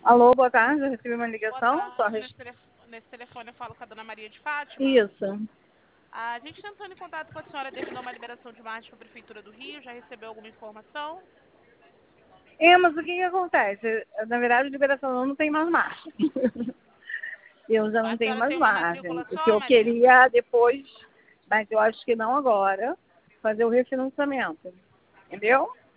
Alô, boa tarde, eu recebi uma Boa ligação. tarde. Nesse telefone eu falo com a dona Maria de Fátima. Isso. A gente está entrando em contato com a senhora devido a uma liberação de margem para a Prefeitura do Rio. Já recebeu alguma informação? Mas o que que acontece? Na verdade, a liberação não tem mais margem. Eu já não A tenho senhora mais tem uma margem. matrícula O que só, eu Maria? queria depois, mas eu acho que não agora, fazer o refinanciamento. Entendeu?